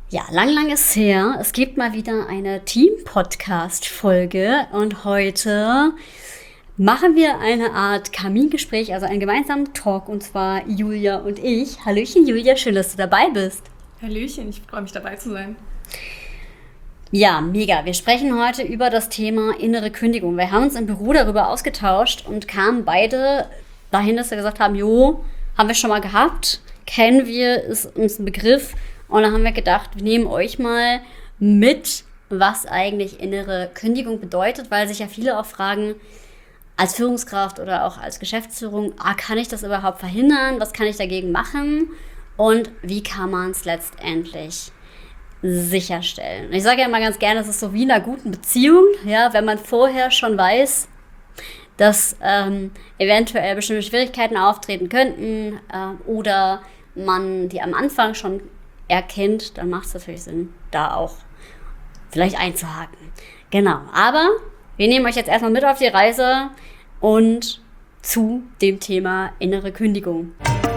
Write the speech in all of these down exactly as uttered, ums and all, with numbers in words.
Ja, lang, lang ist her. Es gibt mal wieder eine Team-Podcast-Folge und heute machen wir eine Art Kamingespräch, also einen gemeinsamen Talk, und zwar Julia und ich. Hallöchen Julia, schön, dass du dabei bist. Hallöchen, ich freue mich dabei zu sein. Ja, mega. Wir sprechen heute über das Thema innere Kündigung. Wir haben uns im Büro darüber ausgetauscht und kamen beide dahin, dass wir gesagt haben, jo, haben wir schon mal gehabt, kennen wir, ist uns ein Begriff. Und dann haben wir gedacht, wir nehmen euch mal mit, was eigentlich innere Kündigung bedeutet, weil sich ja viele auch fragen, als Führungskraft oder auch als Geschäftsführung, ah, kann ich das überhaupt verhindern? Was kann ich dagegen machen? Und wie kann man es letztendlich sicherstellen? Und ich sage ja immer ganz gerne, das ist so wie in einer guten Beziehung, ja, wenn man vorher schon weiß, dass ähm, eventuell bestimmte Schwierigkeiten auftreten könnten äh, oder man die am Anfang schon erkennt, dann macht es natürlich Sinn, da auch vielleicht einzuhaken. Genau, aber wir nehmen euch jetzt erstmal mit auf die Reise und zu dem Thema innere Kündigung.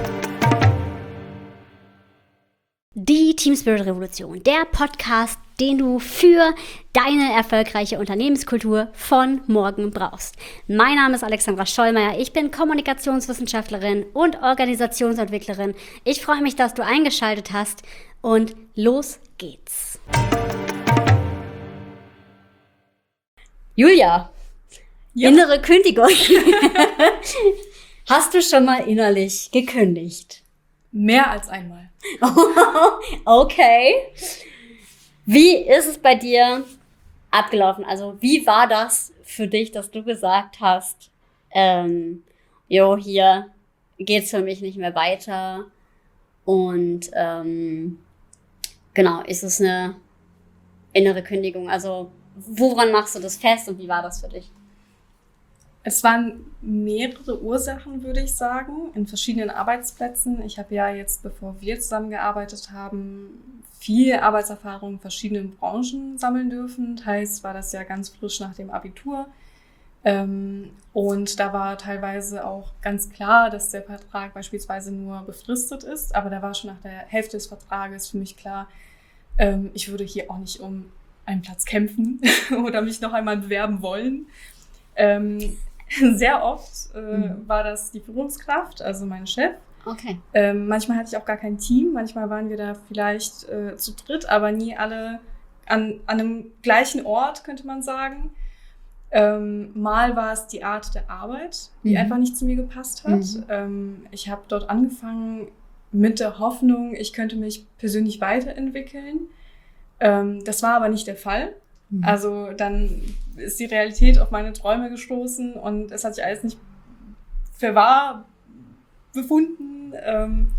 Die Team Spirit Revolution, der Podcast, den du für deine erfolgreiche Unternehmenskultur von morgen brauchst. Mein Name ist Alexandra Schollmeier, ich bin Kommunikationswissenschaftlerin und Organisationsentwicklerin. Ich freue mich, dass du eingeschaltet hast und los geht's. Julia, ja. Innere Kündigung. Hast du schon mal innerlich gekündigt? Mehr als einmal. Okay. Wie ist es bei dir abgelaufen? Also wie war das für dich, dass du gesagt hast, ähm, jo, hier geht's für mich nicht mehr weiter und ähm, genau, ist es eine innere Kündigung? Also woran machst du das fest und wie war das für dich? Es waren mehrere Ursachen, würde ich sagen, in verschiedenen Arbeitsplätzen. Ich habe ja jetzt, bevor wir zusammengearbeitet haben, viel Arbeitserfahrung in verschiedenen Branchen sammeln dürfen. Teils war das ja ganz frisch nach dem Abitur. Und da war teilweise auch ganz klar, dass der Vertrag beispielsweise nur befristet ist. Aber da war schon nach der Hälfte des Vertrages für mich klar, ich würde hier auch nicht um einen Platz kämpfen oder mich noch einmal bewerben wollen. Sehr oft äh, mhm. war das die Führungskraft, also mein Chef. Okay. Ähm, manchmal hatte ich auch gar kein Team, manchmal waren wir da vielleicht äh, zu dritt, aber nie alle an, an einem gleichen Ort, könnte man sagen. Ähm, mal war es die Art der Arbeit, die mhm. einfach nicht zu mir gepasst hat. Mhm. Ähm, ich habe dort angefangen mit der Hoffnung, ich könnte mich persönlich weiterentwickeln. Ähm, das war aber nicht der Fall. Mhm. Also dann ist die Realität auf meine Träume gestoßen und es hat sich alles nicht für wahr befunden. Ähm,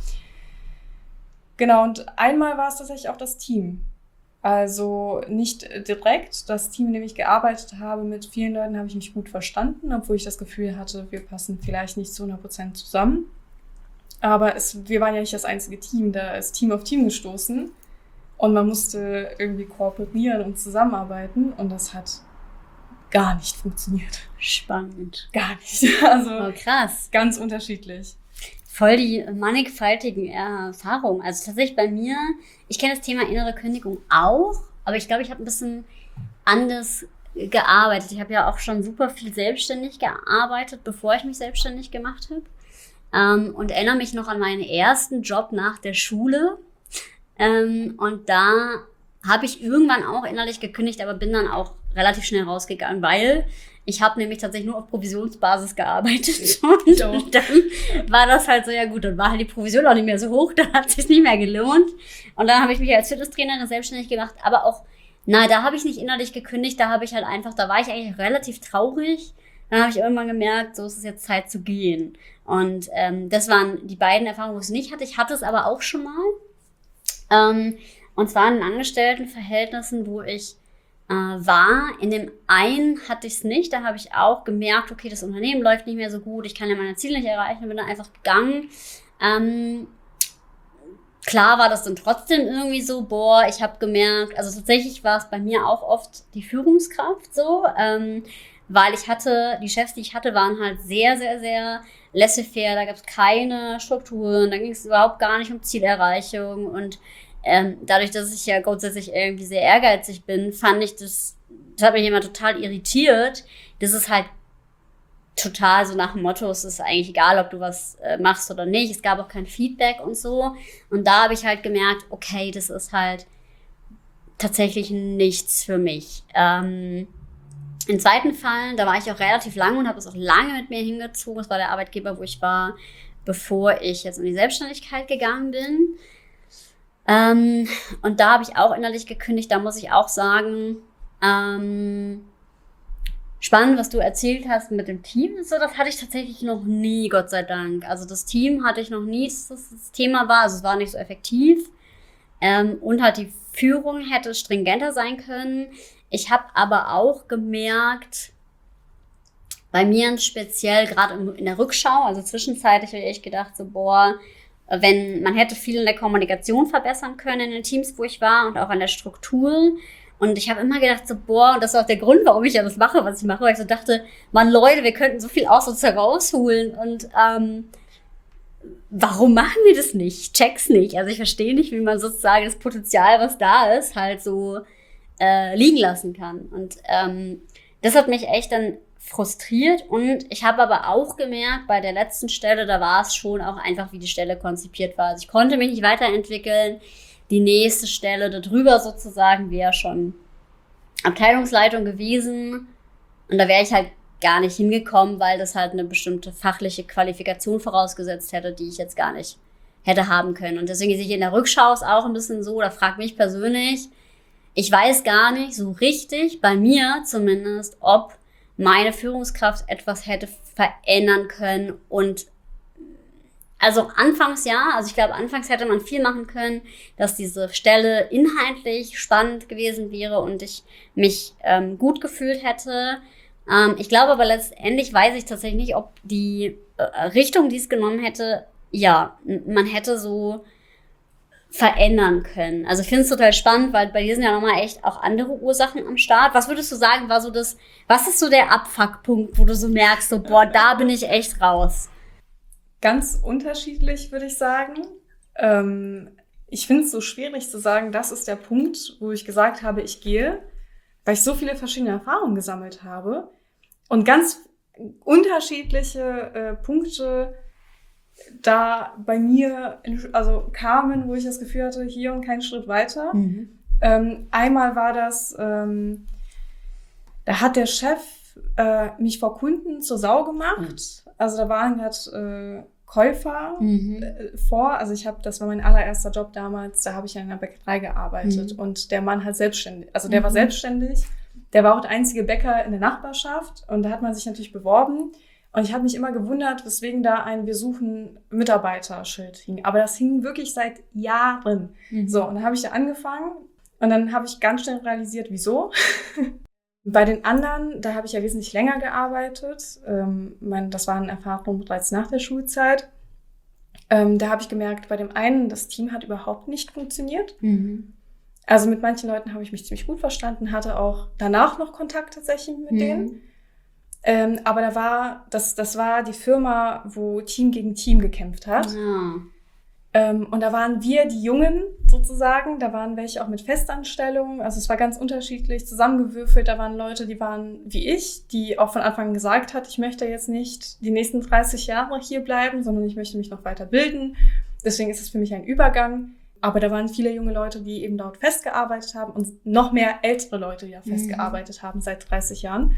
genau, und einmal war es tatsächlich auch das Team. Also nicht direkt. Das Team, in dem ich gearbeitet habe, mit vielen Leuten habe ich mich gut verstanden, obwohl ich das Gefühl hatte, wir passen vielleicht nicht zu hundert Prozent zusammen. Aber es, wir waren ja nicht das einzige Team, da ist Team auf Team gestoßen. Und man musste irgendwie kooperieren und zusammenarbeiten. Und das hat gar nicht funktioniert. Spannend. Gar nicht. Also oh, krass. Ganz unterschiedlich. Voll die mannigfaltigen Erfahrungen. Also tatsächlich bei mir, ich kenne das Thema innere Kündigung auch. Aber ich glaube, ich habe ein bisschen anders gearbeitet. Ich habe ja auch schon super viel selbstständig gearbeitet, bevor ich mich selbstständig gemacht habe. Ähm, und erinnere mich noch an meinen ersten Job nach der Schule. Ähm, und da habe ich irgendwann auch innerlich gekündigt, aber bin dann auch relativ schnell rausgegangen, weil ich habe nämlich tatsächlich nur auf Provisionsbasis gearbeitet. Und so. Dann war das halt so, ja gut, dann war halt die Provision auch nicht mehr so hoch, dann hat es sich nicht mehr gelohnt. Und dann habe ich mich als Fitnesstrainerin selbstständig gemacht, aber auch, na, da habe ich nicht innerlich gekündigt, da habe ich halt einfach, da war ich eigentlich relativ traurig. Dann habe ich irgendwann gemerkt, so ist es jetzt Zeit zu gehen. Und ähm, das waren die beiden Erfahrungen, wo ich es nicht hatte. Ich hatte es aber auch schon mal. Ähm, und zwar in Angestelltenverhältnissen, wo ich äh, war. In dem einen hatte ich es nicht. Da habe ich auch gemerkt, okay, das Unternehmen läuft nicht mehr so gut. Ich kann ja meine Ziele nicht erreichen. Bin dann einfach gegangen. Ähm, klar war das dann trotzdem irgendwie so, boah, ich habe gemerkt, also tatsächlich war es bei mir auch oft die Führungskraft so, ähm, weil ich hatte, die Chefs, die ich hatte, waren halt sehr, sehr, sehr laissez-faire, da gab es keine Strukturen, da ging es überhaupt gar nicht um Zielerreichung und ähm, dadurch, dass ich ja grundsätzlich irgendwie sehr ehrgeizig bin, fand ich das, das hat mich immer total irritiert. Das ist halt total so nach dem Motto, es ist eigentlich egal, ob du was äh, machst oder nicht. Es gab auch kein Feedback und so. Und da habe ich halt gemerkt, okay, das ist halt tatsächlich nichts für mich. Ähm, Im zweiten Fall, da war ich auch relativ lange und habe es auch lange mit mir hingezogen. Das war der Arbeitgeber, wo ich war, bevor ich jetzt in die Selbstständigkeit gegangen bin. Ähm, und da habe ich auch innerlich gekündigt. Da muss ich auch sagen, ähm, spannend, was du erzählt hast mit dem Team. So, das hatte ich tatsächlich noch nie, Gott sei Dank. Also das Team hatte ich noch nie, dass das, das Thema war. Also es war nicht so effektiv. Ähm, und halt die Führung hätte stringenter sein können. Ich habe aber auch gemerkt, bei mir speziell gerade in der Rückschau, also zwischenzeitlich habe ich gedacht, so boah, wenn man hätte viel in der Kommunikation verbessern können in den Teams, wo ich war und auch an der Struktur. Und ich habe immer gedacht, so boah, und das ist auch der Grund, warum ich ja das mache, was ich mache, weil ich so dachte, Mann, Leute, wir könnten so viel aus uns herausholen und ähm, warum machen wir das nicht? Ich check's nicht. Also ich verstehe nicht, wie man sozusagen das Potenzial, was da ist, halt so äh, liegen lassen kann. Und ähm, das hat mich echt dann frustriert. Und ich habe aber auch gemerkt, bei der letzten Stelle, da war es schon auch einfach, wie die Stelle konzipiert war. Also ich konnte mich nicht weiterentwickeln. Die nächste Stelle darüber sozusagen wäre schon Abteilungsleitung gewesen. Und da wäre ich halt gar nicht hingekommen, weil das halt eine bestimmte fachliche Qualifikation vorausgesetzt hätte, die ich jetzt gar nicht hätte haben können. Und deswegen sehe ich in der Rückschau es auch ein bisschen so, oder frag mich persönlich, ich weiß gar nicht so richtig, bei mir zumindest, ob meine Führungskraft etwas hätte verändern können. Und also anfangs ja, also ich glaube, anfangs hätte man viel machen können, dass diese Stelle inhaltlich spannend gewesen wäre und ich mich ähm, gut gefühlt hätte. Ähm, ich glaube aber letztendlich weiß ich tatsächlich nicht, ob die äh, Richtung, die es genommen hätte, ja, man hätte so verändern können. Also ich finde es total spannend, weil bei dir sind ja nochmal echt auch andere Ursachen am Start. Was würdest du sagen, war so das, was ist so der Abfuckpunkt, wo du so merkst, so boah, da bin ich echt raus? Ganz unterschiedlich, würde ich sagen. Ähm, ich finde es so schwierig zu sagen, das ist der Punkt, wo ich gesagt habe, ich gehe, weil ich so viele verschiedene Erfahrungen gesammelt habe und ganz unterschiedliche äh, Punkte da bei mir also kamen, wo ich das Gefühl hatte, hier und keinen Schritt weiter. Mhm. Ähm, einmal war das, ähm, da hat der Chef äh, mich vor Kunden zur Sau gemacht. Mhm. Also da waren gerade äh, Käufer mhm. äh, vor. Also ich habe, das war mein allererster Job damals, da habe ich in einer Bäckerei gearbeitet. Mhm. Und der Mann hat selbstständig, also der mhm. war selbstständig. Der war auch der einzige Bäcker in der Nachbarschaft. Und da hat man sich natürlich beworben. Und ich habe mich immer gewundert, weswegen da ein Wir suchen Mitarbeiter-Schild hing. Aber das hing wirklich seit Jahren. Mhm. So, und dann habe ich da angefangen und dann habe ich ganz schnell realisiert, wieso. Bei den anderen, da habe ich ja wesentlich länger gearbeitet. Ähm, mein, das waren Erfahrungen bereits nach der Schulzeit. Ähm, da habe ich gemerkt, bei dem einen, das Team hat überhaupt nicht funktioniert. Mhm. Also mit manchen Leuten habe ich mich ziemlich gut verstanden, hatte auch danach noch Kontakt tatsächlich mit mhm. denen. Ähm, aber da war, das, das war die Firma, wo Team gegen Team gekämpft hat. Ja. Ähm, und da waren wir die Jungen sozusagen, da waren welche auch mit Festanstellungen, also es war ganz unterschiedlich zusammengewürfelt. Da waren Leute, die waren wie ich, die auch von Anfang an gesagt hat, ich möchte jetzt nicht die nächsten dreißig Jahre hier bleiben, sondern ich möchte mich noch weiter bilden. Deswegen ist es für mich ein Übergang. Aber da waren viele junge Leute, die eben dort festgearbeitet haben und noch mehr ältere Leute, die da festgearbeitet mhm. haben seit dreißig Jahren.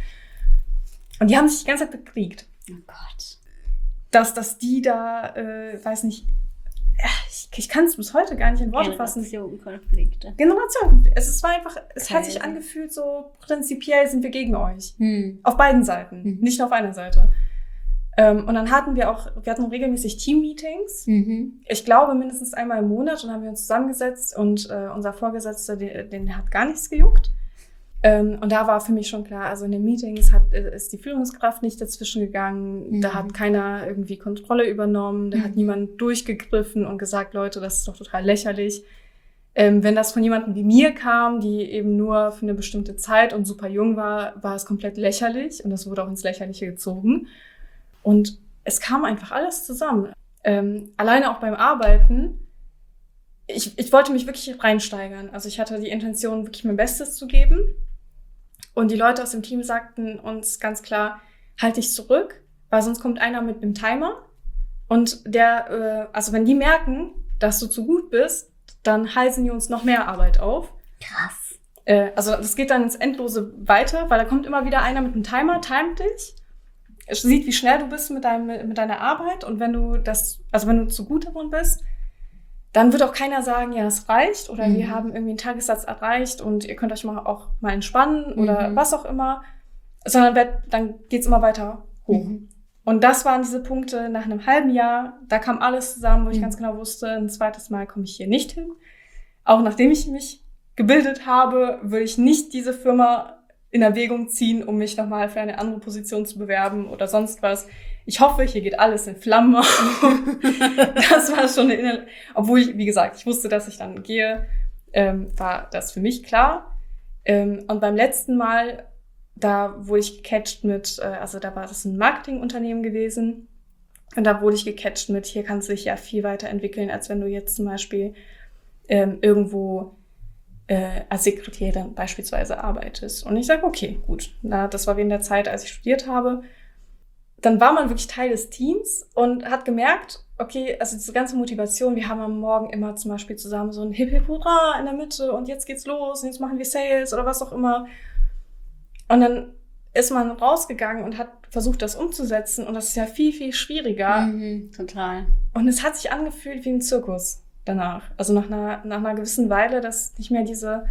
Und die haben sich die ganze Zeit bekriegt. Oh Gott. Dass, dass die da, äh, weiß nicht, ich, ich kann es bis heute gar nicht in Worte fassen. Generationenkonflikte. Generationenkonflikte. Es war einfach, es okay. hat sich angefühlt so, prinzipiell sind wir gegen euch. Hm. Auf beiden Seiten, mhm. nicht nur auf einer Seite. Ähm, und dann hatten wir auch, wir hatten regelmäßig Team-Meetings. Mhm. Ich glaube mindestens einmal im Monat. Und dann haben wir uns zusammengesetzt und äh, unser Vorgesetzter, den, den hat gar nichts gejuckt. Ähm, und da war für mich schon klar, also in den Meetings hat, ist die Führungskraft nicht dazwischen gegangen, mhm. da hat keiner irgendwie Kontrolle übernommen, da mhm. hat niemand durchgegriffen und gesagt, Leute, das ist doch total lächerlich. Ähm, wenn das von jemandem wie mir kam, die eben nur für eine bestimmte Zeit und super jung war, war es komplett lächerlich und das wurde auch ins Lächerliche gezogen. Und es kam einfach alles zusammen. Ähm, alleine auch beim Arbeiten ich, ich wollte mich wirklich reinsteigern. Also ich hatte die Intention, wirklich mein Bestes zu geben. Und die Leute aus dem Team sagten uns ganz klar, halt dich zurück, weil sonst kommt einer mit einem Timer. Und der, äh, also wenn die merken, dass du zu gut bist, dann heißen die uns noch mehr Arbeit auf. Krass. Äh, also das geht dann ins Endlose weiter, weil da kommt immer wieder einer mit einem Timer, timet dich, sieht, wie schnell du bist mit, deinem, mit deiner Arbeit. Und wenn du das, also wenn du zu gut darin bist, dann wird auch keiner sagen, ja, es reicht oder mhm. wir haben irgendwie einen Tagessatz erreicht und ihr könnt euch mal auch mal entspannen oder mhm. was auch immer, sondern wird, dann geht's immer weiter hoch. Mhm. Und das waren diese Punkte nach einem halben Jahr, da kam alles zusammen, wo ich mhm. ganz genau wusste, ein zweites Mal komme ich hier nicht hin. Auch nachdem ich mich gebildet habe, würde ich nicht diese Firma in Erwägung ziehen, um mich nochmal für eine andere Position zu bewerben oder sonst was. Ich hoffe, hier geht alles in Flammen auf. Das war schon eine Inner- obwohl ich, wie gesagt, ich wusste, dass ich dann gehe, ähm, war das für mich klar. Ähm, und beim letzten Mal, da wurde ich gecatcht mit, äh, also da war das ein Marketingunternehmen gewesen. Und da wurde ich gecatcht mit, hier kannst du dich ja viel weiterentwickeln, als wenn du jetzt zum Beispiel ähm, irgendwo äh, als Sekretärin beispielsweise arbeitest. Und ich sage, okay, gut. Na, das war während der Zeit, als ich studiert habe. Dann war man wirklich Teil des Teams und hat gemerkt, okay, also diese ganze Motivation, wir haben am Morgen immer zum Beispiel zusammen so ein Hip Hip Hurra in der Mitte und jetzt geht's los und jetzt machen wir Sales oder was auch immer. Und dann ist man rausgegangen und hat versucht, das umzusetzen und das ist ja viel, viel schwieriger. Mhm, total. Und es hat sich angefühlt wie ein Zirkus danach. Also nach einer, nach einer gewissen Weile, dass nicht mehr diese,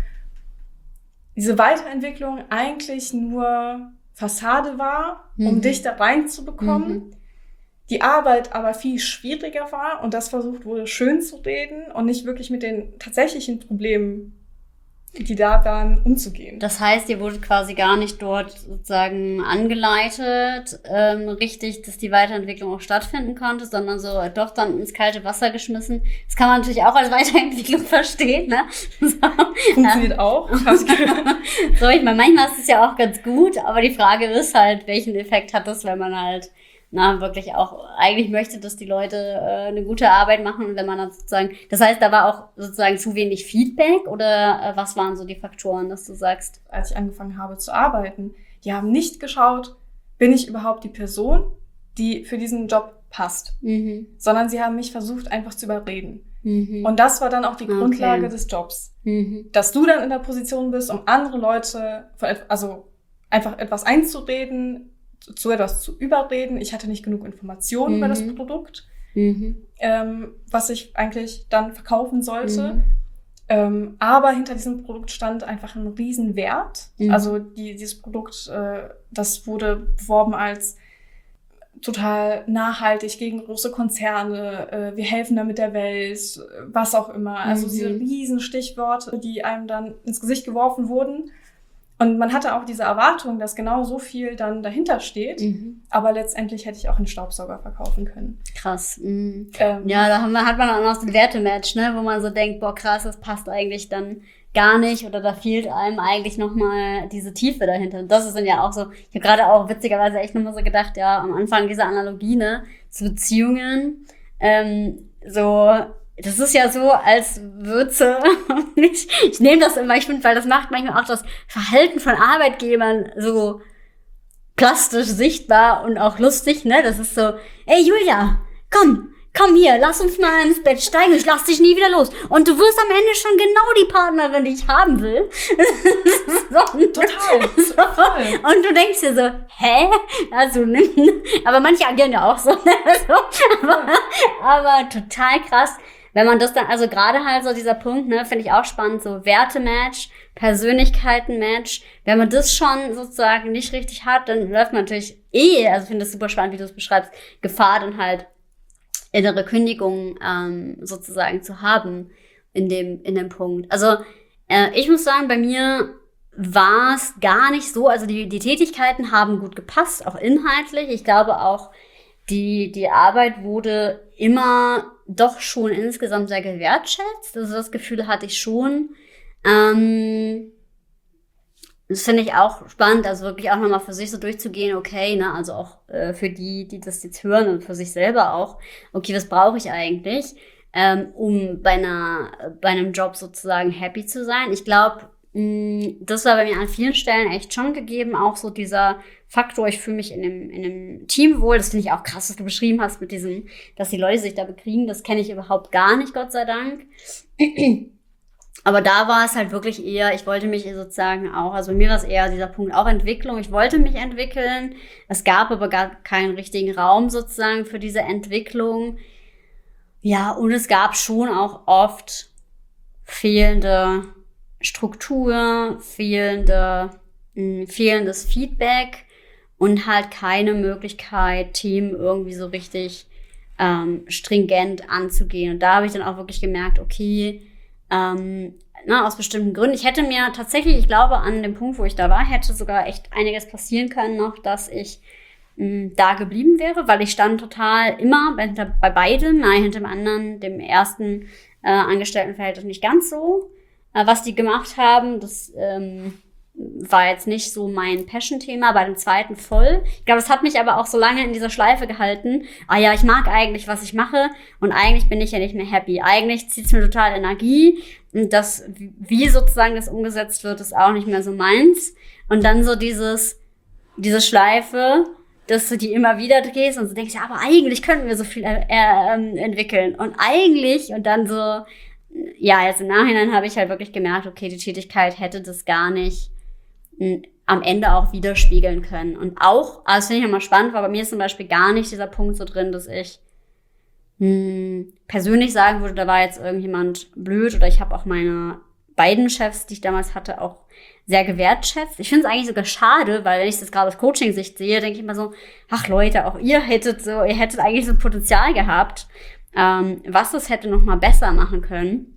diese Weiterentwicklung eigentlich nur Fassade war, um mhm. dich da reinzubekommen. Mhm. Die Arbeit aber viel schwieriger war und das versucht wurde, schön zu reden und nicht wirklich mit den tatsächlichen Problemen, die da waren, umzugehen. Das heißt, ihr wurdet quasi gar nicht dort sozusagen angeleitet, ähm, richtig, dass die Weiterentwicklung auch stattfinden konnte, sondern so doch dann ins kalte Wasser geschmissen. Das kann man natürlich auch als Weiterentwicklung verstehen, ne? So. Funktioniert auch. So, ich meine, manchmal ist es ja auch ganz gut, aber die Frage ist halt, welchen Effekt hat das, wenn man halt na, wirklich auch eigentlich möchte, dass die Leute äh, eine gute Arbeit machen und wenn man dann sozusagen, das heißt, da war auch sozusagen zu wenig Feedback oder äh, was waren so die Faktoren, dass du sagst? Als ich angefangen habe zu arbeiten, die haben nicht geschaut, bin ich überhaupt die Person, die für diesen Job passt, mhm. sondern sie haben mich versucht, einfach zu überreden. Mhm. Und das war dann auch die okay. Grundlage des Jobs. Mhm. Dass du dann in der Position bist, um andere Leute, also einfach etwas einzureden, zu etwas zu überreden. Ich hatte nicht genug Informationen mhm. über das Produkt, mhm. ähm, was ich eigentlich dann verkaufen sollte. Mhm. Ähm, aber hinter diesem Produkt stand einfach ein Riesenwert. Mhm. Also die, dieses Produkt, äh, das wurde beworben als total nachhaltig gegen große Konzerne. Äh, wir helfen damit der Welt, was auch immer. Also mhm. diese riesen Stichworte, die einem dann ins Gesicht geworfen wurden. Und man hatte auch diese Erwartung, dass genau so viel dann dahinter steht. Mhm. Aber letztendlich hätte ich auch einen Staubsauger verkaufen können. Krass. Mhm. Ähm, ja, da haben wir, hat man auch noch so ein Wertematch, ne, wo man so denkt, boah, krass, das passt eigentlich dann gar nicht. Oder da fehlt einem eigentlich nochmal diese Tiefe dahinter. Und das ist dann ja auch so, ich habe gerade auch witzigerweise echt nochmal so gedacht, ja, am Anfang dieser Analogie, ne, zu Beziehungen, ähm, so... Das ist ja so, als Würze. ich ich nehme das immer, ich finde, weil das macht manchmal auch das Verhalten von Arbeitgebern so plastisch sichtbar und auch lustig, ne? Das ist so, ey Julia, komm, komm hier, lass uns mal ins Bett steigen, ich lass dich nie wieder los. Und du wirst am Ende schon genau die Partnerin, die ich haben will. so, total, so. total. Und du denkst dir so, hä? Also, aber manche agieren ja auch so. so aber, aber total krass. Wenn man das dann, also gerade halt so dieser Punkt, ne, finde ich auch spannend, so Wertematch, Persönlichkeitenmatch. Wenn man das schon sozusagen nicht richtig hat, dann läuft man natürlich eh, also ich finde das super spannend, wie du es beschreibst, Gefahr dann halt innere Kündigung ähm, sozusagen zu haben in dem in dem Punkt. Also äh, ich muss sagen, bei mir war es gar nicht so, also die die Tätigkeiten haben gut gepasst, auch inhaltlich. Ich glaube auch, die die Arbeit wurde immer doch schon insgesamt sehr gewertschätzt. Also das Gefühl hatte ich schon. Ähm, das finde ich auch spannend, also wirklich auch nochmal für sich so durchzugehen, okay, ne, also auch äh, für die, die das jetzt hören und für sich selber auch, okay, was brauche ich eigentlich? ähm, um bei einer, bei einem Job sozusagen happy zu sein. Ich glaube, das war bei mir an vielen Stellen echt schon gegeben, auch so dieser Faktor, ich fühle mich in einem, in einem Team wohl. Das finde ich auch krass, was du beschrieben hast mit diesem, dass die Leute sich da bekriegen. Das kenne ich überhaupt gar nicht, Gott sei Dank. Aber da war es halt wirklich eher, ich wollte mich sozusagen auch, also bei mir war es eher dieser Punkt auch Entwicklung. Ich wollte mich entwickeln. Es gab aber gar keinen richtigen Raum sozusagen für diese Entwicklung. Ja, und es gab schon auch oft fehlende Struktur, fehlende, mh, fehlendes Feedback und halt keine Möglichkeit, Themen irgendwie so richtig ähm, stringent anzugehen. Und da habe ich dann auch wirklich gemerkt, okay, ähm, na, aus bestimmten Gründen. Ich hätte mir tatsächlich, ich glaube, an dem Punkt, wo ich da war, hätte sogar echt einiges passieren können noch, dass ich mh, da geblieben wäre, weil ich stand total immer bei, bei beidem, nein, hinter dem anderen, dem ersten äh, Angestelltenverhältnis nicht ganz so. Was die gemacht haben, das ähm, war jetzt nicht so mein Passion-Thema, bei dem zweiten voll. Ich glaube, es hat mich aber auch so lange in dieser Schleife gehalten. Ah ja, ich mag eigentlich, was ich mache und eigentlich bin ich ja nicht mehr happy. Eigentlich zieht es mir total Energie und das, wie sozusagen das umgesetzt wird, ist auch nicht mehr so meins. Und dann so dieses, diese Schleife, dass du die immer wieder drehst und so denkst, ja, aber eigentlich könnten wir so viel äh, äh, entwickeln und eigentlich und dann so, ja, jetzt im Nachhinein habe ich halt wirklich gemerkt, okay, die Tätigkeit hätte das gar nicht m, am Ende auch widerspiegeln können. Und auch, also das finde ich immer spannend, war bei mir ist zum Beispiel gar nicht dieser Punkt so drin, dass ich mh, persönlich sagen würde, da war jetzt irgendjemand blöd oder ich habe auch meine beiden Chefs, die ich damals hatte, auch sehr gewertschätzt. Ich finde es eigentlich sogar schade, weil wenn ich das gerade aus Coaching-Sicht sehe, denke ich immer so, ach Leute, auch ihr hättet so, ihr hättet eigentlich so Potenzial gehabt, Ähm, was das hätte noch mal besser machen können.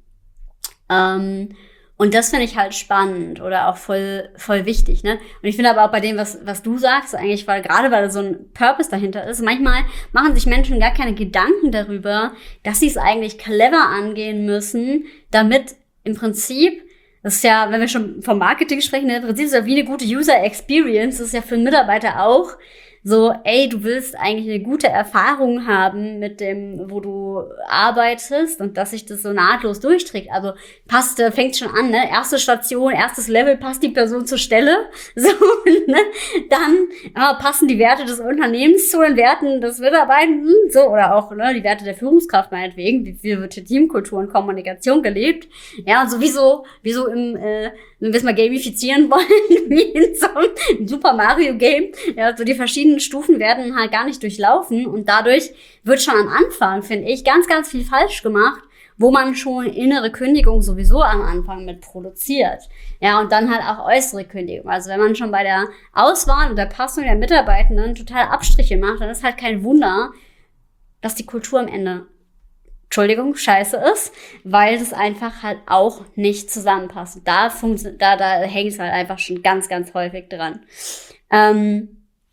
Ähm, und das finde ich halt spannend oder auch voll voll wichtig, ne? Und ich finde aber auch bei dem, was was du sagst, eigentlich, weil gerade weil so ein Purpose dahinter ist, manchmal machen sich Menschen gar keine Gedanken darüber, dass sie es eigentlich clever angehen müssen, damit im Prinzip, das ist ja, wenn wir schon vom Marketing sprechen, ne, im Prinzip ist es ja wie eine gute User Experience, das ist ja für einen Mitarbeiter auch so, ey, du willst eigentlich eine gute Erfahrung haben mit dem, wo du arbeitest und dass sich das so nahtlos durchträgt. Also passt, fängt schon an, ne? Erste Station, erstes Level, passt die Person zur Stelle. So, ne? Dann äh, passen die Werte des Unternehmens zu den Werten des Mitarbeitenden, so, oder auch ne, die Werte der Führungskraft meinetwegen, wie viel wird hier Teamkultur und Kommunikation gelebt. Ja, und sowieso, wie so im, äh, wenn wir es mal gamifizieren wollen, wie in so einem Super Mario Game, ja, so die verschiedenen Stufen werden halt gar nicht durchlaufen und dadurch wird schon am Anfang, finde ich, ganz, ganz viel falsch gemacht, wo man schon innere Kündigung sowieso am Anfang mit produziert. Ja, und dann halt auch äußere Kündigung. Also wenn man schon bei der Auswahl und der Passung der Mitarbeitenden total Abstriche macht, dann ist halt kein Wunder, dass die Kultur am Ende, Entschuldigung, scheiße ist, weil das einfach halt auch nicht zusammenpasst. Da, funktio- da, da hängt es halt einfach schon ganz, ganz häufig dran. Ähm,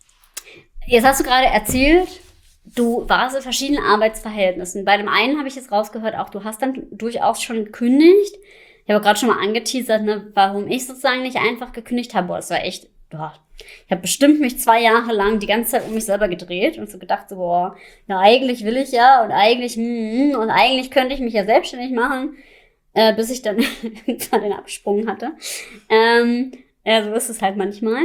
Jetzt hast du gerade erzählt, du warst in verschiedenen Arbeitsverhältnissen. Bei dem einen habe ich jetzt rausgehört, auch du hast dann durchaus schon gekündigt. Ich habe gerade schon mal angeteasert, ne, warum ich sozusagen nicht einfach gekündigt habe. Boah, das war echt, boah. Ich habe bestimmt mich zwei Jahre lang die ganze Zeit um mich selber gedreht und so gedacht, so, boah, ja, eigentlich will ich ja und eigentlich, hm, und eigentlich könnte ich mich ja selbstständig machen, äh, bis ich dann den Absprung hatte. Ähm, ja, so ist es halt manchmal.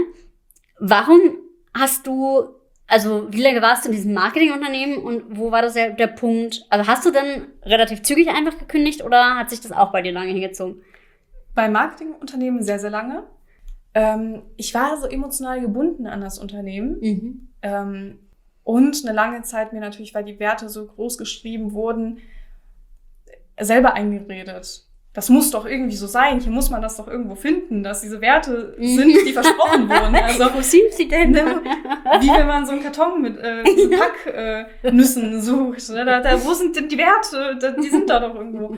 Warum hast du Also, wie lange warst du in diesem Marketingunternehmen und wo war das der, der Punkt? Also, hast du dann relativ zügig einfach gekündigt oder hat sich das auch bei dir lange hingezogen? Bei Marketingunternehmen sehr, sehr lange. Ähm, ich war so emotional gebunden an das Unternehmen. Mhm. Ähm, und eine lange Zeit mir natürlich, weil die Werte so groß geschrieben wurden, selber eingeredet. Das muss doch irgendwie so sein. Hier muss man das doch irgendwo finden, dass diese Werte sind, die versprochen wurden. Also, wo sind sie denn? Ne, wie wenn man so einen Karton mit äh, so Pack äh, Nüssen sucht. Ne? Da, da, wo sind denn die Werte? Da, die sind da doch irgendwo.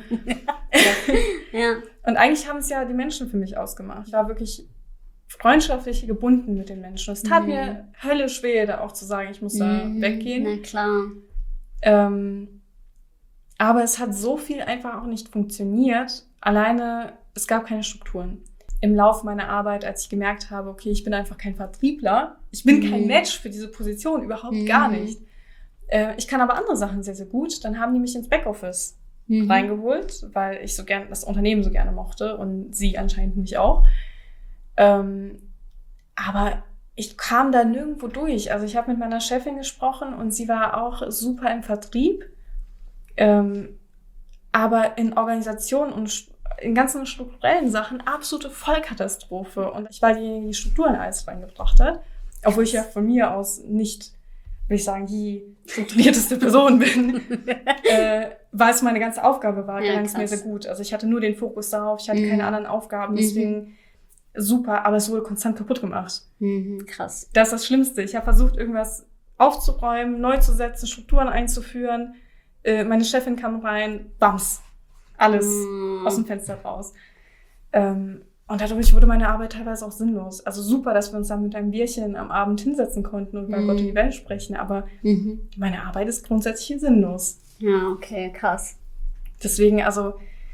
Ja. Und eigentlich haben es ja die Menschen für mich ausgemacht. Ich war wirklich freundschaftlich gebunden mit den Menschen. Es tat Mhm. mir höllisch weh, da auch zu sagen, ich muss da Mhm. weggehen. Na klar. Ähm, aber es hat so viel einfach auch nicht funktioniert. Alleine, es gab keine Strukturen. Im Laufe meiner Arbeit, als ich gemerkt habe, okay, ich bin einfach kein Vertriebler, ich bin Mhm. kein Match für diese Position, überhaupt Mhm. gar nicht. Äh, ich kann aber andere Sachen sehr, sehr gut. Dann haben die mich ins Backoffice mhm. reingeholt, weil ich so gern das Unternehmen so gerne mochte und sie anscheinend mich auch. Ähm, aber ich kam da nirgendwo durch. Also ich habe mit meiner Chefin gesprochen und sie war auch super im Vertrieb. Ähm, aber in Organisation und in ganzen strukturellen Sachen absolute Vollkatastrophe. Und ich war diejenige, die Strukturen alles reingebracht hat. Obwohl ich ja von mir aus nicht, will ich sagen, die strukturierteste Person bin. äh, weil es meine ganze Aufgabe war, ja, gelang es mir sehr gut. Also ich hatte nur den Fokus darauf, ich hatte mhm. keine anderen Aufgaben, deswegen mhm. super, aber es wurde konstant kaputt gemacht. Mhm, krass. Das ist das Schlimmste. Ich habe versucht, irgendwas aufzuräumen, neu zu setzen, Strukturen einzuführen. Äh, meine Chefin kam rein, bams, alles mhm. aus dem Fenster raus. Ähm, und dadurch wurde meine Arbeit teilweise auch sinnlos. Also super, dass wir uns dann mit einem Bierchen am Abend hinsetzen konnten und über mhm. Gott und die Welt sprechen, aber mhm. meine Arbeit ist grundsätzlich sinnlos. Ja, okay, krass. Deswegen, also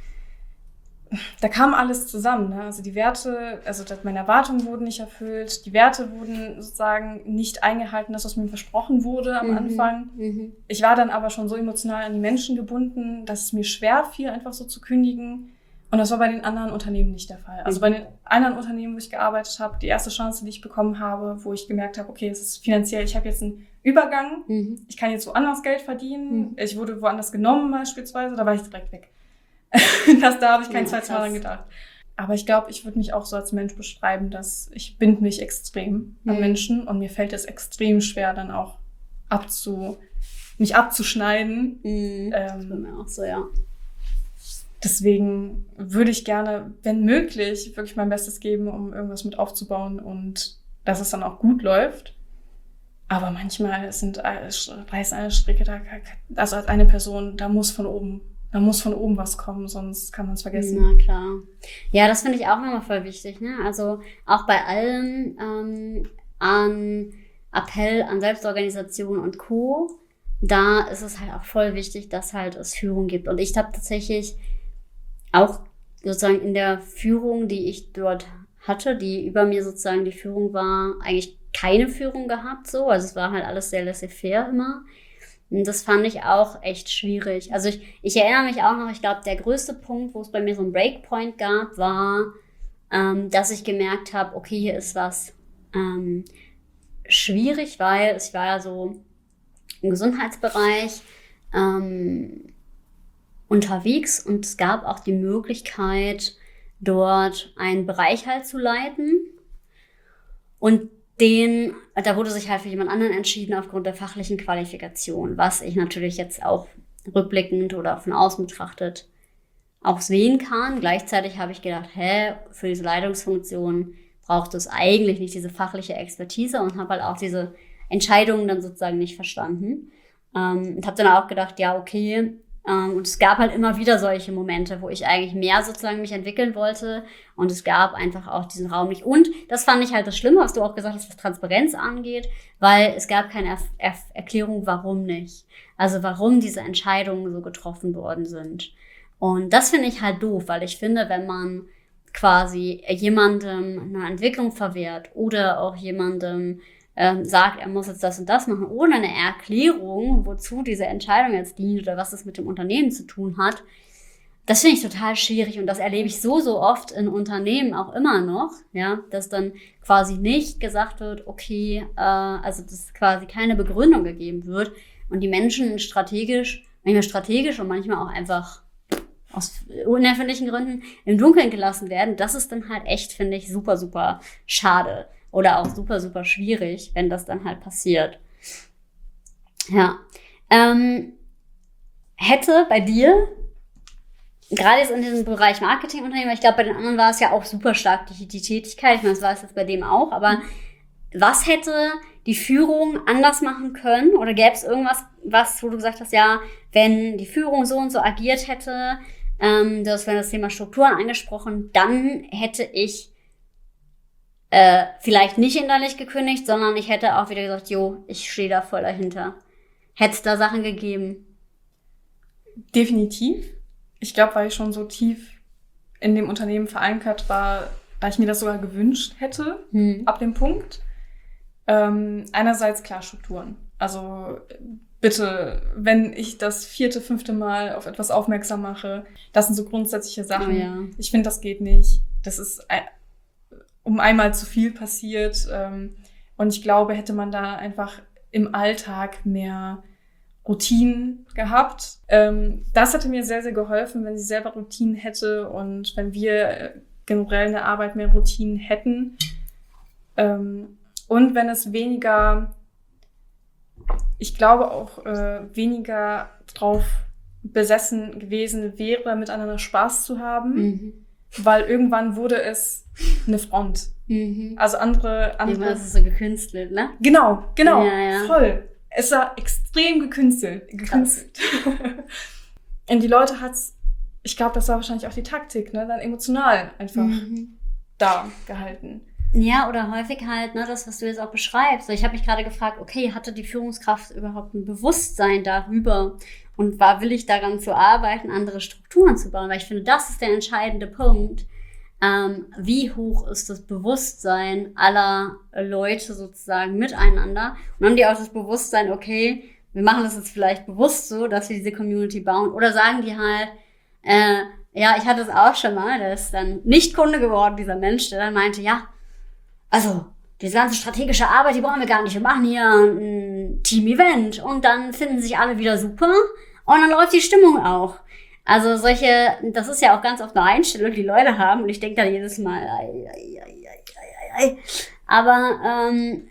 da kam alles zusammen, ne? Also die Werte, also meine Erwartungen wurden nicht erfüllt, die Werte wurden sozusagen nicht eingehalten, das, was mir versprochen wurde am mhm. Anfang. Mhm. Ich war dann aber schon so emotional an die Menschen gebunden, dass es mir schwer fiel, einfach so zu kündigen. Und das war bei den anderen Unternehmen nicht der Fall. Also bei den anderen Unternehmen, wo ich gearbeitet habe, die erste Chance, die ich bekommen habe, wo ich gemerkt habe, okay, es ist finanziell, ich habe jetzt einen Übergang, mhm. ich kann jetzt woanders Geld verdienen, mhm. ich wurde woanders genommen beispielsweise, da war ich direkt weg. das, da habe ich kein ja, zweites Mal dran gedacht. Aber ich glaube, ich würde mich auch so als Mensch beschreiben, dass ich binde mich extrem mhm. an Menschen und mir fällt es extrem schwer, dann auch abzu, mich abzuschneiden. Mhm. Ähm, das mir auch so, ja. Deswegen würde ich gerne, wenn möglich, wirklich mein Bestes geben, um irgendwas mit aufzubauen und dass es dann auch gut läuft. Aber manchmal sind reißen eine Stricke da, also als eine Person, da muss von oben, da muss von oben was kommen, sonst kann man es vergessen. Na klar. Ja, das finde ich auch immer voll wichtig, ne? Also auch bei allem ähm, an Appell an Selbstorganisation und Co., da ist es halt auch voll wichtig, dass halt es Führung gibt. Und ich habe tatsächlich auch sozusagen in der Führung, die ich dort hatte, die über mir sozusagen die Führung war, eigentlich keine Führung gehabt, so. Also es war halt alles sehr laissez-faire immer. Und das fand ich auch echt schwierig. Also ich, ich erinnere mich auch noch, ich glaube, der größte Punkt, wo es bei mir so einen Breakpoint gab, war, ähm, dass ich gemerkt habe, okay, hier ist was ähm, schwierig, weil ich war ja so im Gesundheitsbereich ähm, unterwegs und es gab auch die Möglichkeit, dort einen Bereich halt zu leiten. Und den, da wurde sich halt für jemand anderen entschieden aufgrund der fachlichen Qualifikation, was ich natürlich jetzt auch rückblickend oder von außen betrachtet auch sehen kann. Gleichzeitig habe ich gedacht, hä, für diese Leitungsfunktion braucht es eigentlich nicht diese fachliche Expertise und habe halt auch diese Entscheidungen dann sozusagen nicht verstanden. Ähm, und habe dann auch gedacht, ja, okay, ähm, und es gab halt immer wieder solche Momente, wo ich eigentlich mehr sozusagen mich entwickeln wollte und es gab einfach auch diesen Raum nicht. Und das fand ich halt das Schlimme, was du auch gesagt hast, was Transparenz angeht, weil es gab keine er- er- Erklärung, warum nicht. Also warum diese Entscheidungen so getroffen worden sind. Und das finde ich halt doof, weil ich finde, wenn man quasi jemandem eine Entwicklung verwehrt oder auch jemandem ähm, sagt, er muss jetzt das und das machen, ohne eine Erklärung, wozu diese Entscheidung jetzt dient oder was es mit dem Unternehmen zu tun hat, das finde ich total schwierig und das erlebe ich so, so oft in Unternehmen auch immer noch, ja, dass dann quasi nicht gesagt wird, okay, äh, also dass quasi keine Begründung gegeben wird und die Menschen strategisch, manchmal strategisch und manchmal auch einfach aus unerfindlichen Gründen im Dunkeln gelassen werden. Das ist dann halt echt, finde ich, super, super schade. Oder auch super, super schwierig, wenn das dann halt passiert. Ja. Ähm, hätte bei dir, gerade jetzt in diesem Bereich Marketingunternehmen, ich glaube, bei den anderen war es ja auch super stark die, die Tätigkeit, ich meine, das war es jetzt bei dem auch, aber was hätte die Führung anders machen können? Oder gäbe es irgendwas, was, wo du gesagt hast, ja, wenn die Führung so und so agiert hätte, ähm, du hast das Thema Strukturen angesprochen, dann hätte ich Äh, vielleicht nicht innerlich gekündigt, sondern ich hätte auch wieder gesagt, jo, ich stehe da voll dahinter. Hätte es da Sachen gegeben? Definitiv. Ich glaube, weil ich schon so tief in dem Unternehmen verankert war, da ich mir das sogar gewünscht hätte, hm. ab dem Punkt. Ähm, einerseits klar Strukturen. Also bitte, wenn ich das vierte, fünfte Mal auf etwas aufmerksam mache, das sind so grundsätzliche Sachen. Oh ja. Ich finde, das geht nicht. Das ist ein, um einmal zu viel passiert. Ähm, und ich glaube, hätte man da einfach im Alltag mehr Routinen gehabt. Ähm, das hätte mir sehr, sehr geholfen, wenn sie selber Routinen hätte und wenn wir generell in der Arbeit mehr Routinen hätten. Ähm, und wenn es weniger, ich glaube auch äh, weniger drauf besessen gewesen wäre, miteinander Spaß zu haben, Mhm. weil irgendwann wurde es eine Front. Mhm. Also andere, Immer andere. ist es so gekünstelt, ne? Genau, genau, Ja, ja. voll. Es war extrem gekünstelt. gekünstelt. Und die Leute hat's, ich glaube, das war wahrscheinlich auch die Taktik, ne, dann emotional einfach Mhm. da gehalten. Ja, oder häufig halt, ne, das, was du jetzt auch beschreibst. So, ich habe mich gerade gefragt, okay, hatte die Führungskraft überhaupt ein Bewusstsein darüber und war willig daran zu arbeiten, andere Strukturen zu bauen? Weil ich finde, das ist der entscheidende Punkt. Ähm, wie hoch ist das Bewusstsein aller Leute sozusagen miteinander? Und haben die auch das Bewusstsein, okay, wir machen das jetzt vielleicht bewusst so, dass wir diese Community bauen? Oder sagen die halt, äh, ja, ich hatte es auch schon mal, der ist dann nicht Kunde geworden, dieser Mensch, der dann meinte, ja, also, diese ganze strategische Arbeit, die brauchen wir gar nicht. Wir machen hier ein Team-Event und dann finden sich alle wieder super und dann läuft die Stimmung auch. Also solche, das ist ja auch ganz oft eine Einstellung, die Leute haben und ich denke dann jedes Mal, ei, ei, ei, ei, ei, ei. Aber ähm,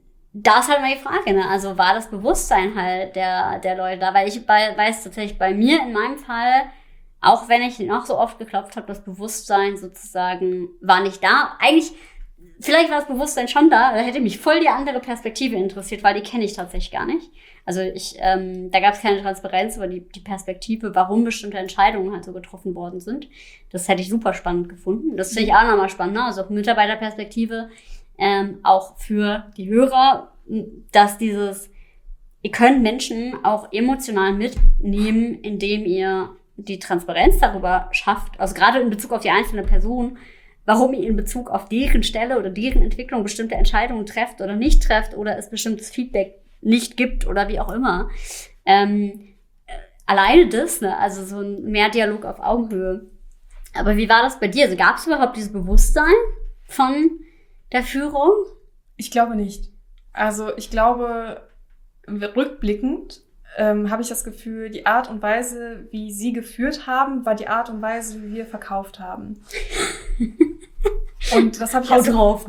da ist halt mal die Frage, ne? Also war das Bewusstsein halt der, der Leute da? Weil ich bei, weiß tatsächlich bei mir in meinem Fall, auch wenn ich noch so oft geklopft habe, das Bewusstsein sozusagen war nicht da. Eigentlich, vielleicht war das Bewusstsein schon da, da hätte mich voll die andere Perspektive interessiert, weil die kenne ich tatsächlich gar nicht. Also ich, ähm, da gab es keine Transparenz über die, die Perspektive, warum bestimmte Entscheidungen halt so getroffen worden sind. Das hätte ich super spannend gefunden. Das finde ich auch nochmal spannend, ne? Also auch Mitarbeiterperspektive, ähm, auch für die Hörer, dass dieses, ihr könnt Menschen auch emotional mitnehmen, indem ihr die Transparenz darüber schafft, also gerade in Bezug auf die einzelne Person, warum ihr in Bezug auf deren Stelle oder deren Entwicklung bestimmte Entscheidungen trefft oder nicht trefft oder es bestimmtes Feedback nicht gibt oder wie auch immer. Ähm, alleine das, ne? Also so ein mehr Dialog auf Augenhöhe. Aber wie war das bei dir? Also gab es überhaupt dieses Bewusstsein von der Führung? Ich glaube nicht. Also ich glaube, rückblickend ähm, habe ich das Gefühl, die Art und Weise, wie sie geführt haben, war die Art und Weise, wie wir verkauft haben. Und das habe ich Hau also, drauf.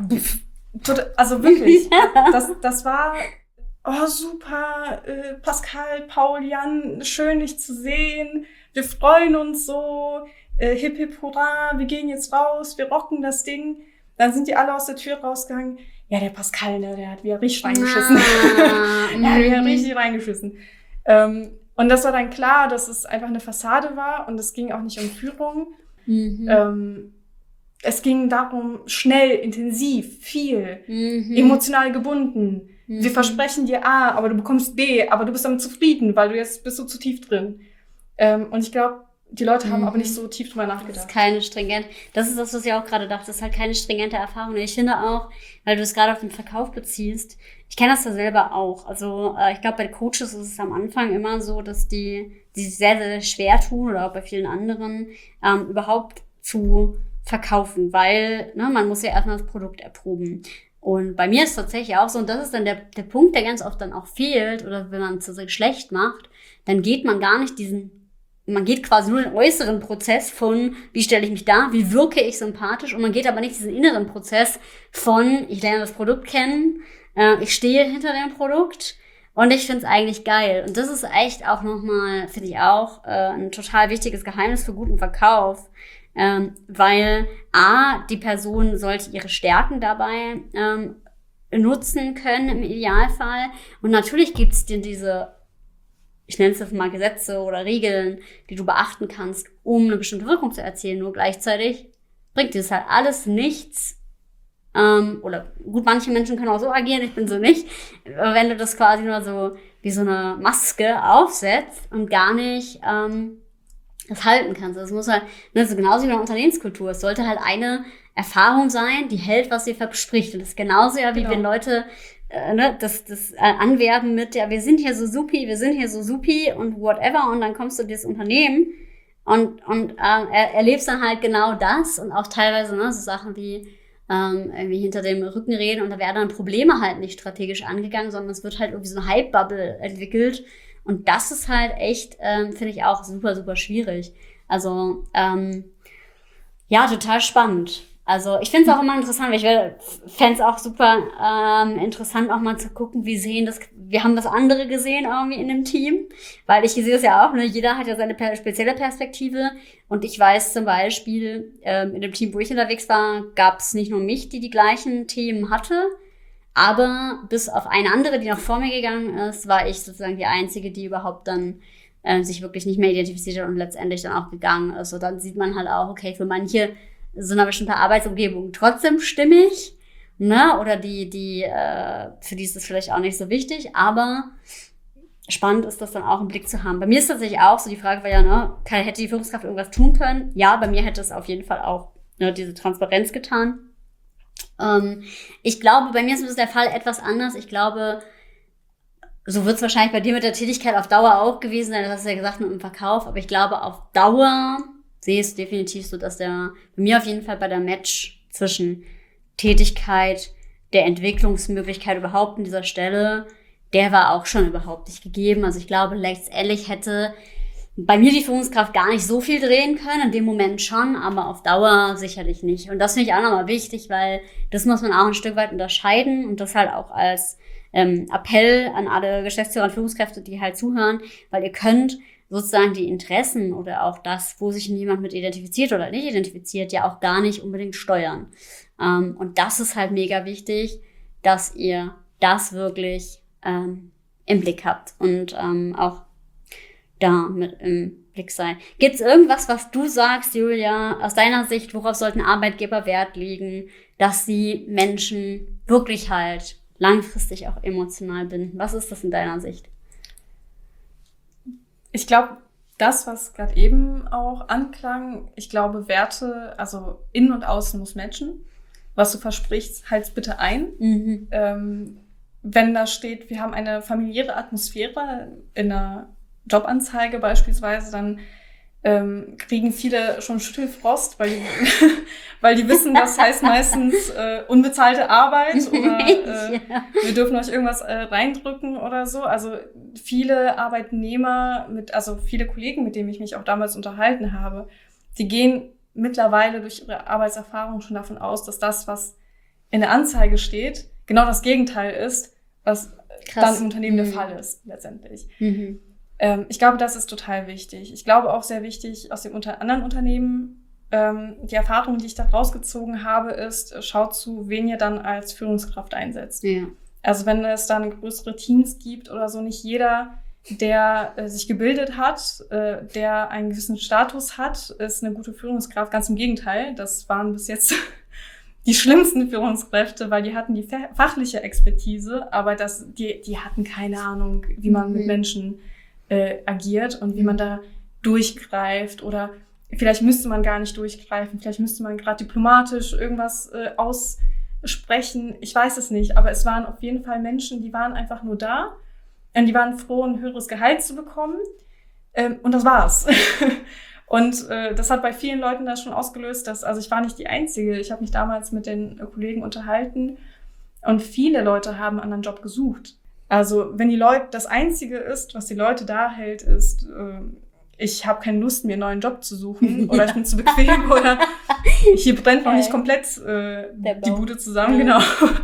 also wirklich, das, das war oh super, äh, Pascal, Paul, Jan, schön dich zu sehen, wir freuen uns so, äh, hip hip hurra, wir gehen jetzt raus, wir rocken das Ding. Dann sind die alle aus der Tür rausgegangen. Ja, der Pascal, ne, der hat wieder richtig reingeschissen. Ah, der hat wieder richtig reingeschissen. Ähm, und das war dann klar, dass es einfach eine Fassade war und es ging auch nicht um Führung. Mhm. Ähm, es ging darum, schnell, intensiv, viel, Mhm. emotional gebunden. Mhm. Wir versprechen dir A, aber du bekommst B, aber du bist damit zufrieden, weil du jetzt bist so zu tief drin. Ähm, und ich glaube, die Leute haben Mhm. aber nicht so tief drüber Das nachgedacht. ist keine stringent. Das ist das, was ich auch gerade dachte. Das ist halt keine stringente Erfahrung. Ich finde auch, weil du es gerade auf den Verkauf beziehst, ich kenne das ja selber auch. Also äh, ich glaube, bei Coaches ist es am Anfang immer so, dass die, die sich sehr, sehr schwer tun oder auch bei vielen anderen ähm, überhaupt zu verkaufen, weil ne, man muss ja erstmal das Produkt erproben. Und bei mir ist es tatsächlich auch so, und das ist dann der, der Punkt, der ganz oft dann auch fehlt, oder wenn man es so schlecht macht, dann geht man gar nicht diesen Man geht quasi nur den äußeren Prozess von, wie stelle ich mich dar, wie wirke ich sympathisch, und man geht aber nicht diesen inneren Prozess von, ich lerne das Produkt kennen, äh, ich stehe hinter dem Produkt und ich finde es eigentlich geil. Und das ist echt auch nochmal, finde ich auch, äh, ein total wichtiges Geheimnis für guten Verkauf, ähm, weil A, die Person sollte ihre Stärken dabei ähm, nutzen können im Idealfall, und natürlich gibt es dir diese, ich nenne es jetzt mal Gesetze oder Regeln, die du beachten kannst, um eine bestimmte Wirkung zu erzielen. Nur gleichzeitig bringt dir das halt alles nichts. Ähm, oder gut, manche Menschen können auch so agieren, ich bin so nicht. Wenn du das quasi nur so wie so eine Maske aufsetzt und gar nicht ähm, das halten kannst. Das muss halt, ne, so genauso wie eine Unternehmenskultur. Es sollte halt eine Erfahrung sein, die hält, was sie verspricht. Und das ist genauso ja, wie genau. wenn Leute äh, ne, das, das äh, anwerben mit, ja, wir sind hier so supi, wir sind hier so supi und whatever. Und dann kommst du in dieses Unternehmen und, und äh, er, erlebst dann halt genau das und auch teilweise ne, so Sachen wie ähm, irgendwie hinter dem Rücken reden und da werden dann Probleme halt nicht strategisch angegangen, sondern es wird halt irgendwie so eine Hype-Bubble entwickelt. Und das ist halt echt, ähm, finde ich auch super, super schwierig. Also, ähm, ja, total spannend. Also ich finde es auch immer interessant, weil ich fände es auch super ähm, interessant, auch mal zu gucken, wie sehen das, wir haben das andere gesehen irgendwie in dem Team, weil ich sehe es ja auch, ne, jeder hat ja seine per- spezielle Perspektive und ich weiß zum Beispiel, ähm, in dem Team, wo ich unterwegs war, gab es nicht nur mich, die die gleichen Themen hatte, aber bis auf eine andere, die noch vor mir gegangen ist, war ich sozusagen die Einzige, die überhaupt dann äh, sich wirklich nicht mehr identifiziert hat und letztendlich dann auch gegangen ist. Und dann sieht man halt auch, okay, für manche so eine bestimmte Arbeitsumgebung trotzdem stimmig, ne, oder die, die, äh, für die ist das vielleicht auch nicht so wichtig, aber spannend ist das dann auch im Blick zu haben. Bei mir ist tatsächlich auch so, die Frage war ja, ne, hätte die Führungskraft irgendwas tun können? Ja, bei mir hätte es auf jeden Fall auch ne, diese Transparenz getan. Ähm, ich glaube, bei mir ist es der Fall etwas anders. Ich glaube, so wird es wahrscheinlich bei dir mit der Tätigkeit auf Dauer auch gewesen sein, das hast du ja gesagt, mit dem Verkauf, aber ich glaube, auf Dauer sehe es definitiv so, dass der, bei mir auf jeden Fall bei der Match zwischen Tätigkeit, der Entwicklungsmöglichkeit überhaupt an dieser Stelle, der war auch schon überhaupt nicht gegeben. Also ich glaube, letztendlich hätte bei mir die Führungskraft gar nicht so viel drehen können, in dem Moment schon, aber auf Dauer sicherlich nicht. Und das finde ich auch nochmal wichtig, weil das muss man auch ein Stück weit unterscheiden und das halt auch als ähm, Appell an alle Geschäftsführer und Führungskräfte, die halt zuhören, weil ihr könnt sozusagen die Interessen oder auch das, wo sich jemand mit identifiziert oder nicht identifiziert, ja auch gar nicht unbedingt steuern. Ähm, und das ist halt mega wichtig, dass ihr das wirklich ähm, im Blick habt und ähm, auch da mit im Blick seid. Gibt es irgendwas, was du sagst, Julia, aus deiner Sicht, worauf sollten Arbeitgeber Wert legen, dass sie Menschen wirklich halt langfristig auch emotional binden? Was ist das in deiner Sicht? Ich glaube, das, was gerade eben auch anklang, ich glaube, Werte, also innen und außen muss matchen. Was du versprichst, halt's bitte ein. Mhm. Ähm, wenn da steht, wir haben eine familiäre Atmosphäre in einer Jobanzeige beispielsweise, dann ähm, kriegen viele schon Schüttelfrost, weil die, weil die wissen, das heißt meistens äh, unbezahlte Arbeit oder äh, ja. wir dürfen euch irgendwas äh, reindrücken oder so. Also viele Arbeitnehmer, mit, also viele Kollegen, mit denen ich mich auch damals unterhalten habe, die gehen mittlerweile durch ihre Arbeitserfahrung schon davon aus, dass das, was in der Anzeige steht, genau das Gegenteil ist, was Krass. Dann im Unternehmen mhm. der Fall ist, letztendlich. Mhm. Ähm, ich glaube, das ist total wichtig. Ich glaube auch sehr wichtig aus dem unter anderen Unternehmen, ähm, die Erfahrung, die ich da rausgezogen habe, ist, schaut zu, wen ihr dann als Führungskraft einsetzt. Ja. Also wenn es dann größere Teams gibt oder so, nicht jeder, der äh, sich gebildet hat, äh, der einen gewissen Status hat, ist eine gute Führungskraft. Ganz im Gegenteil, das waren bis jetzt die schlimmsten Führungskräfte, weil die hatten die fachliche Expertise, aber das, die, die hatten keine Ahnung, wie man mhm. mit Menschen Äh, agiert und wie man da durchgreift oder vielleicht müsste man gar nicht durchgreifen, vielleicht müsste man gerade diplomatisch irgendwas äh, aussprechen, ich weiß es nicht, aber es waren auf jeden Fall Menschen, die waren einfach nur da und die waren froh, ein höheres Gehalt zu bekommen ähm, und das war's. Und äh, das hat bei vielen Leuten das schon ausgelöst, dass, also ich war nicht die Einzige, ich habe mich damals mit den äh, Kollegen unterhalten und viele Leute haben einen anderen Job gesucht. Also wenn die Leute, das Einzige ist, was die Leute da hält, ist, äh, ich habe keine Lust, mir einen neuen Job zu suchen oder ja. ich bin zu bequem oder hier brennt noch nicht komplett äh, die Bude zusammen, ja. genau.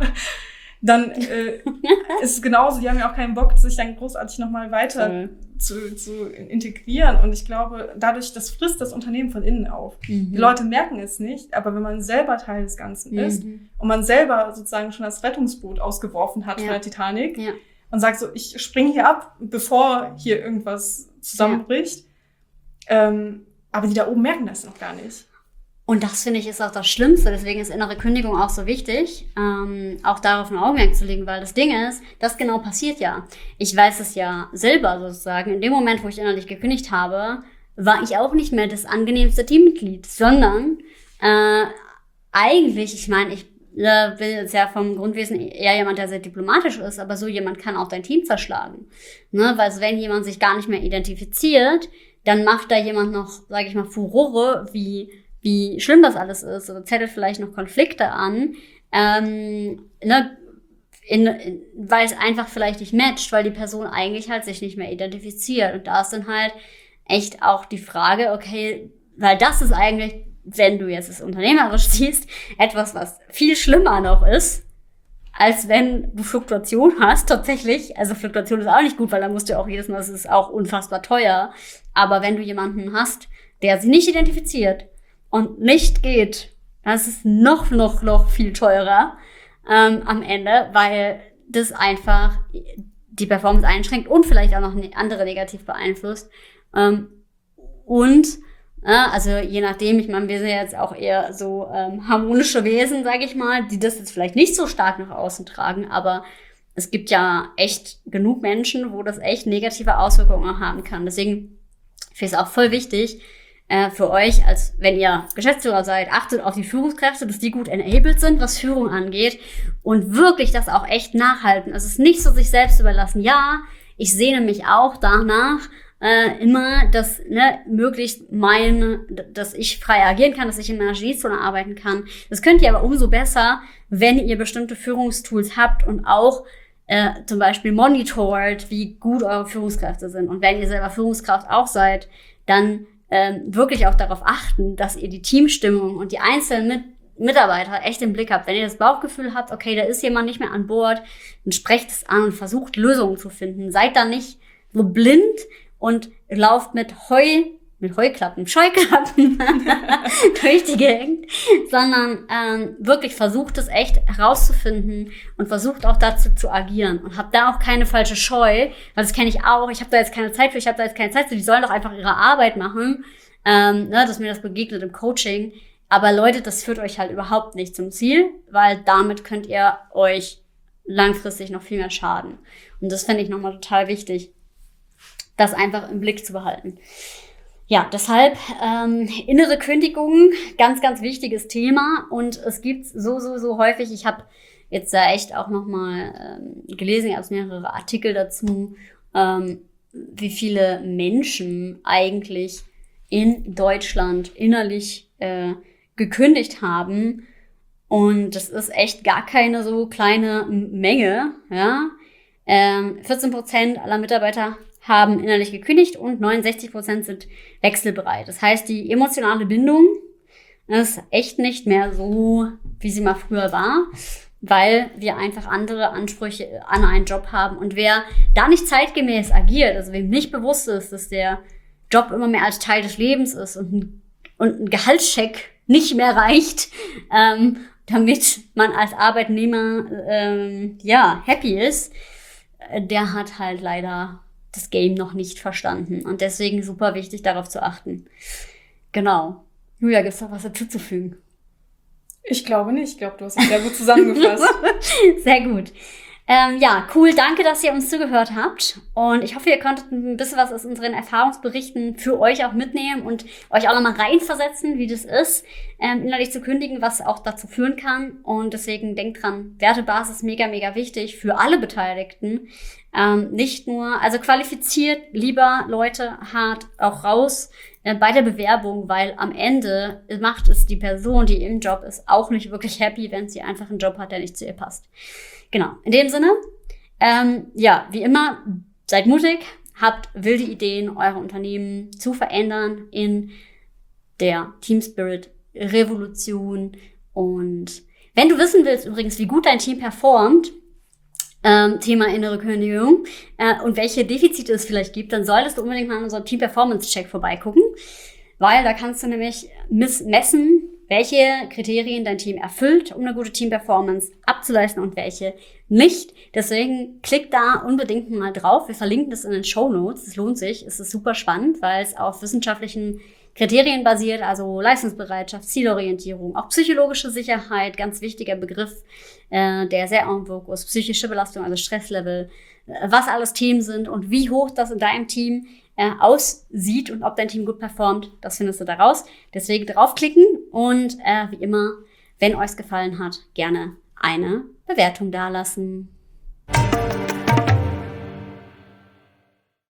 Dann äh, ist es genauso, die haben ja auch keinen Bock, sich dann großartig nochmal weiter mhm. zu, zu integrieren. Und ich glaube, dadurch, das frisst das Unternehmen von innen auf. Mhm. Die Leute merken es nicht, aber wenn man selber Teil des Ganzen mhm. ist und man selber sozusagen schon das Rettungsboot ausgeworfen hat ja. von der Titanic, ja. und sagt so, ich springe hier ab, bevor hier irgendwas zusammenbricht. Ja. Ähm, aber die da oben merken das noch gar nicht. Und das, finde ich, ist auch das Schlimmste. Deswegen ist innere Kündigung auch so wichtig, ähm, auch darauf ein Augenmerk zu legen, weil das Ding ist, das genau passiert ja. Ich weiß es ja selber sozusagen. In dem Moment, wo ich innerlich gekündigt habe, war ich auch nicht mehr das angenehmste Teammitglied, sondern äh, eigentlich, ich meine, ich äh, bin jetzt ja vom Grundwesen eher jemand, der sehr diplomatisch ist, aber so jemand kann auch dein Team zerschlagen. Ne? Weil wenn jemand sich gar nicht mehr identifiziert, dann macht da jemand noch, sage ich mal, Furore, wie, wie schlimm das alles ist, oder zettelt vielleicht noch Konflikte an, ähm, ne? In, in, weil es einfach vielleicht nicht matcht, weil die Person eigentlich halt sich nicht mehr identifiziert. Und da ist dann halt echt auch die Frage, okay, weil das ist eigentlich, wenn du jetzt das unternehmerisch siehst, etwas, was viel schlimmer noch ist, als wenn du Fluktuation hast, tatsächlich. Also Fluktuation ist auch nicht gut, weil dann musst du auch jedes Mal, das ist auch unfassbar teuer. Aber wenn du jemanden hast, der sich nicht identifiziert und nicht geht, dann ist es noch, noch, noch viel teurer ähm, am Ende, weil das einfach die Performance einschränkt und vielleicht auch noch andere negativ beeinflusst. Ähm, und Ja, also je nachdem, ich meine, wir sind jetzt auch eher so ähm, harmonische Wesen, sage ich mal, die das jetzt vielleicht nicht so stark nach außen tragen, aber es gibt ja echt genug Menschen, wo das echt negative Auswirkungen haben kann. Deswegen finde ich es auch voll wichtig äh, für euch, als wenn ihr Geschäftsführer seid, achtet auf die Führungskräfte, dass die gut enabled sind, was Führung angeht und wirklich das auch echt nachhalten. Also es ist nicht so sich selbst überlassen. Ja, ich sehne mich auch danach, Äh, immer, dass ne, möglichst mein, dass ich frei agieren kann, dass ich in meiner Geniezone arbeiten kann. Das könnt ihr aber umso besser, wenn ihr bestimmte Führungstools habt und auch äh, zum Beispiel monitort, wie gut eure Führungskräfte sind. Und wenn ihr selber Führungskraft auch seid, dann ähm, wirklich auch darauf achten, dass ihr die Teamstimmung und die einzelnen Mit- Mitarbeiter echt im Blick habt. Wenn ihr das Bauchgefühl habt, okay, da ist jemand nicht mehr an Bord, dann sprecht es an und versucht Lösungen zu finden. Seid da nicht so blind und lauft mit Heu, mit Heuklappen, Scheuklappen durch die Gegend, sondern ähm, wirklich versucht es echt herauszufinden und versucht auch dazu zu agieren und habt da auch keine falsche Scheu, weil das kenne ich auch, ich habe da jetzt keine Zeit für, ich habe da jetzt keine Zeit für, die sollen doch einfach ihre Arbeit machen, ähm, ne, dass mir das begegnet im Coaching, aber Leute, das führt euch halt überhaupt nicht zum Ziel, weil damit könnt ihr euch langfristig noch viel mehr schaden und das finde ich nochmal total wichtig, das einfach im Blick zu behalten. Ja, deshalb ähm, innere Kündigung, ganz, ganz wichtiges Thema und es gibt so, so, so häufig, ich habe jetzt da echt auch nochmal ähm, gelesen, ich habe mehrere Artikel dazu, ähm, wie viele Menschen eigentlich in Deutschland innerlich äh, gekündigt haben und das ist echt gar keine so kleine Menge, ja. Ähm, vierzehn Prozent aller Mitarbeiter haben innerlich gekündigt und neunundsechzig Prozent sind wechselbereit. Das heißt, die emotionale Bindung ist echt nicht mehr so, wie sie mal früher war, weil wir einfach andere Ansprüche an einen Job haben. Und wer da nicht zeitgemäß agiert, also wem nicht bewusst ist, dass der Job immer mehr als Teil des Lebens ist und ein, und ein Gehaltscheck nicht mehr reicht, ähm, damit man als Arbeitnehmer ähm, ja happy ist, der hat halt leider das Game noch nicht verstanden. Und deswegen super wichtig, darauf zu achten. Genau. Julia, gibt's noch was dazu zu fügen? Ich glaube nicht. Ich glaube, du hast es sehr gut zusammengefasst. Sehr gut. Ähm, ja, cool. Danke, dass ihr uns zugehört habt. Und ich hoffe, ihr konntet ein bisschen was aus unseren Erfahrungsberichten für euch auch mitnehmen und euch auch nochmal reinversetzen, wie das ist, ähm, innerlich zu kündigen, was auch dazu führen kann. Und deswegen denkt dran, Wertebasis mega, mega wichtig für alle Beteiligten. Ähm, nicht nur, also qualifiziert lieber Leute hart auch raus äh, bei der Bewerbung, weil am Ende macht es die Person, die im Job ist, auch nicht wirklich happy, wenn sie einfach einen Job hat, der nicht zu ihr passt. Genau, in dem Sinne, ähm, ja, wie immer, seid mutig, habt wilde Ideen, eure Unternehmen zu verändern in der Team Spirit Revolution. Und wenn du wissen willst übrigens, wie gut dein Team performt, ähm, Thema innere Kündigung, äh, und welche Defizite es vielleicht gibt, dann solltest du unbedingt mal in unserem Team Performance Check vorbeigucken, weil da kannst du nämlich messen, welche Kriterien dein Team erfüllt, um eine gute Team-Performance abzuleisten und welche nicht. Deswegen klick da unbedingt mal drauf. Wir verlinken das in den Shownotes. Es lohnt sich. Es ist super spannend, weil es auf wissenschaftlichen Kriterien basiert, also Leistungsbereitschaft, Zielorientierung, auch psychologische Sicherheit, ganz wichtiger Begriff, äh, der sehr en vogue ist, psychische Belastung, also Stresslevel, äh, was alles Themen sind und wie hoch das in deinem Team äh, aussieht und ob dein Team gut performt, das findest du da raus. Deswegen draufklicken und äh, wie immer, Wenn euch es gefallen hat, gerne eine Bewertung dalassen.